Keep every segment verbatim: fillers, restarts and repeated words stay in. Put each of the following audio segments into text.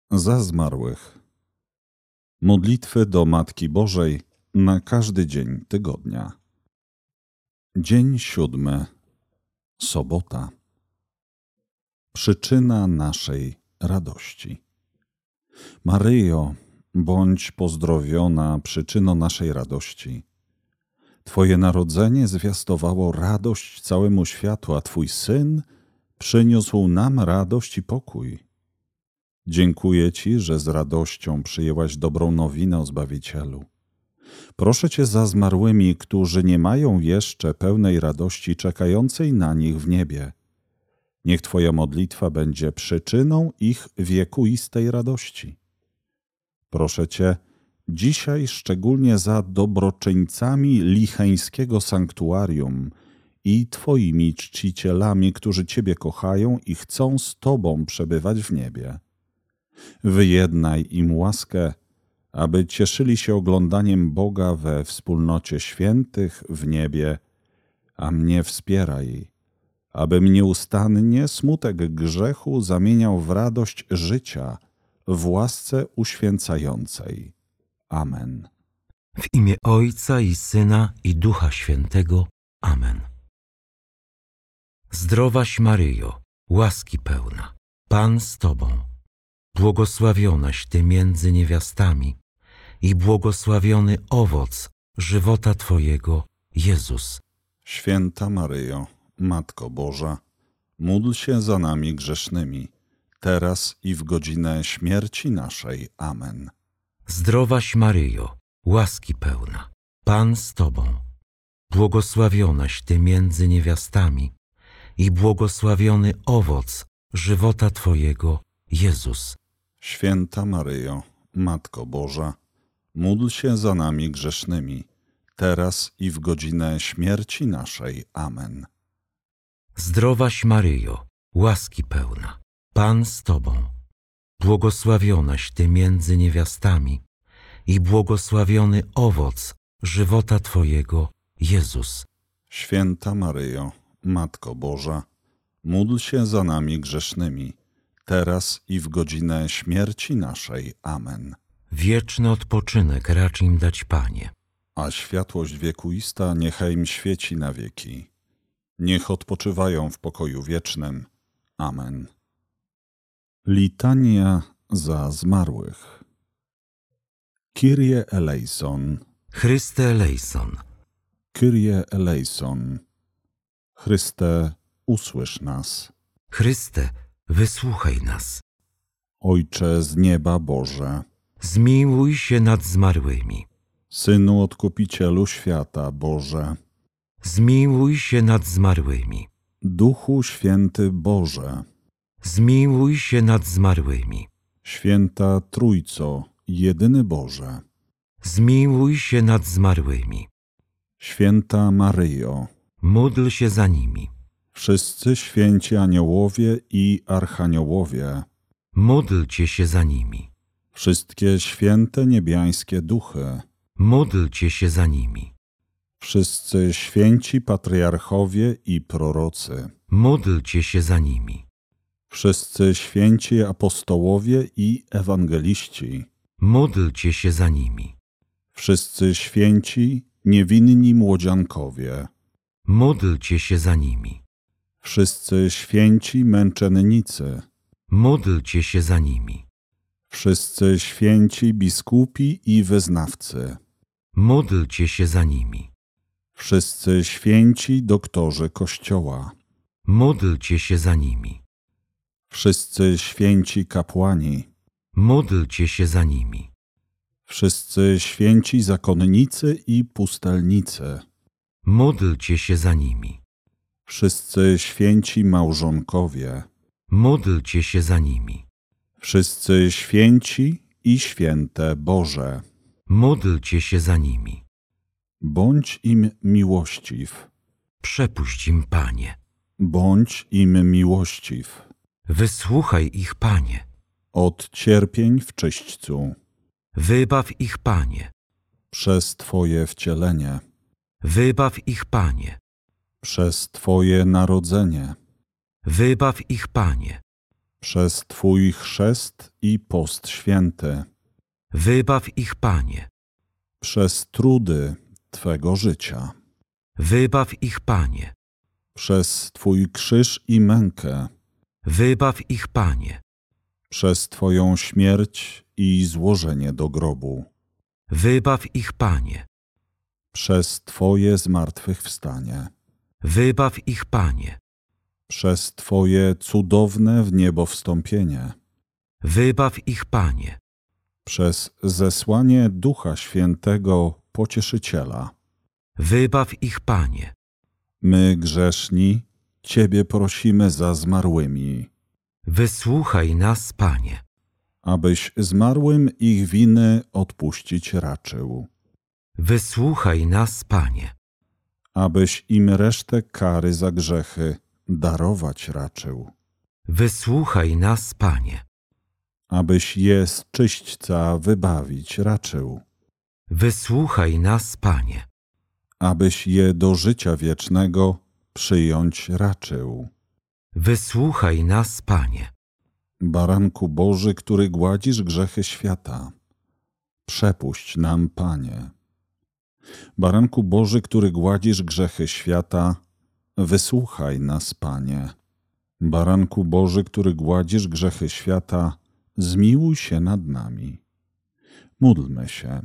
Za zmarłych. Modlitwy do Matki Bożej na każdy dzień tygodnia. Dzień siódmy. Sobota. Przyczyna naszej radości. Maryjo, bądź pozdrowiona przyczyno naszej radości. Twoje narodzenie zwiastowało radość całemu światu, a Twój Syn przyniósł nam radość i pokój. Dziękuję Ci, że z radością przyjęłaś dobrą nowinę o Zbawicielu. Proszę Cię za zmarłymi, którzy nie mają jeszcze pełnej radości czekającej na nich w niebie. Niech Twoja modlitwa będzie przyczyną ich wiekuistej radości. Proszę Cię dzisiaj szczególnie za dobroczyńcami Licheńskiego Sanktuarium i Twoimi czcicielami, którzy Ciebie kochają i chcą z Tobą przebywać w niebie. Wyjednaj im łaskę, aby cieszyli się oglądaniem Boga we wspólnocie świętych w niebie, a mnie wspieraj, abym nieustannie smutek grzechu zamieniał w radość życia, w łasce uświęcającej. Amen. W imię Ojca i Syna i Ducha Świętego. Amen. Zdrowaś Maryjo, łaski pełna, Pan z Tobą. Błogosławionaś Ty między niewiastami i błogosławiony owoc żywota Twojego, Jezus. Święta Maryjo, Matko Boża, módl się za nami grzesznymi, teraz i w godzinę śmierci naszej. Amen. Zdrowaś Maryjo, łaski pełna, Pan z Tobą. Błogosławionaś Ty między niewiastami i błogosławiony owoc żywota Twojego, Jezus. Święta Maryjo, Matko Boża, módl się za nami grzesznymi, teraz i w godzinę śmierci naszej. Amen. Zdrowaś Maryjo, łaski pełna, Pan z Tobą. Błogosławionaś Ty między niewiastami i błogosławiony owoc żywota Twojego, Jezus. Święta Maryjo, Matko Boża, módl się za nami grzesznymi, teraz i w godzinę śmierci naszej. Amen. Wieczny odpoczynek racz im dać, Panie. A światłość wiekuista niechaj im świeci na wieki. Niech odpoczywają w pokoju wiecznym. Amen. Litania za zmarłych. Kyrie eleison. Chryste eleison. Kyrie eleison. Chryste, usłysz nas. Chryste, wysłuchaj nas. Ojcze z nieba Boże, Zmiłuj się nad zmarłymi. Synu Odkupicielu świata Boże, Zmiłuj się nad zmarłymi. Duchu Święty Boże, Zmiłuj się nad zmarłymi. Święta Trójco, jedyny Boże, Zmiłuj się nad zmarłymi. Święta Maryjo, Módl się za nimi. wszyscy święci aniołowie i archaniołowie, Módlcie się za nimi. wszystkie święte niebiańskie duchy, Módlcie się za nimi. wszyscy święci patriarchowie i prorocy, Módlcie się za nimi. wszyscy święci apostołowie i ewangeliści, Módlcie się za nimi. wszyscy święci niewinni młodziankowie, Módlcie się za nimi. wszyscy święci męczennicy, Módlcie się za nimi. wszyscy święci biskupi i wyznawcy, Módlcie się za nimi. wszyscy święci doktorzy Kościoła, Módlcie się za nimi. wszyscy święci kapłani, Módlcie się za nimi. wszyscy święci zakonnicy i pustelnicy, Módlcie się za nimi. wszyscy święci małżonkowie, Módlcie się za nimi. wszyscy święci i święte Boże. Módlcie się za nimi. Bądź im miłościw, Przepuść im, Panie. bądź im miłościw, Wysłuchaj ich, Panie. od cierpień w czyśćcu, Wybaw ich, Panie. przez Twoje wcielenie, Wybaw ich, Panie. przez Twoje narodzenie, Wybaw ich, Panie. przez Twój chrzest i post święty, Wybaw ich, Panie. przez trudy Twego życia, Wybaw ich, Panie. przez Twój krzyż i mękę, Wybaw ich, Panie. przez Twoją śmierć i złożenie do grobu, Wybaw ich, Panie. przez Twoje zmartwychwstanie, Wybaw ich, Panie. przez Twoje cudowne w niebo wstąpienie, Wybaw ich, Panie. przez zesłanie Ducha Świętego Pocieszyciela. Wybaw ich, Panie. My, grzeszni, Ciebie prosimy za zmarłymi, Wysłuchaj nas, Panie. abyś zmarłym ich winy odpuścić raczył, Wysłuchaj nas, Panie. abyś im resztę kary za grzechy darować raczył, Wysłuchaj nas, Panie. abyś je z czyśćca wybawić raczył, Wysłuchaj nas, Panie. abyś je do życia wiecznego przyjąć raczył. Wysłuchaj nas, Panie. Baranku Boży, który gładzisz grzechy świata, przepuść nam, Panie. Baranku Boży, który gładzisz grzechy świata, wysłuchaj nas, Panie. Baranku Boży, który gładzisz grzechy świata, zmiłuj się nad nami. Módlmy się.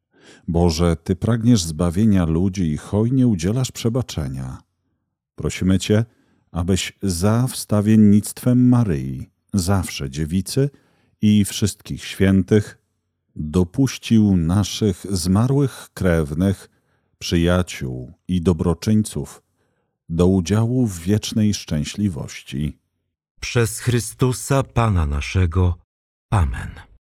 Boże, Ty pragniesz zbawienia ludzi i hojnie udzielasz przebaczenia. Prosimy Cię, abyś za wstawiennictwem Maryi, zawsze dziewicy i wszystkich świętych, dopuścił naszych zmarłych krewnych, przyjaciół i dobroczyńców do udziału w wiecznej szczęśliwości. Przez Chrystusa Pana naszego. Amen.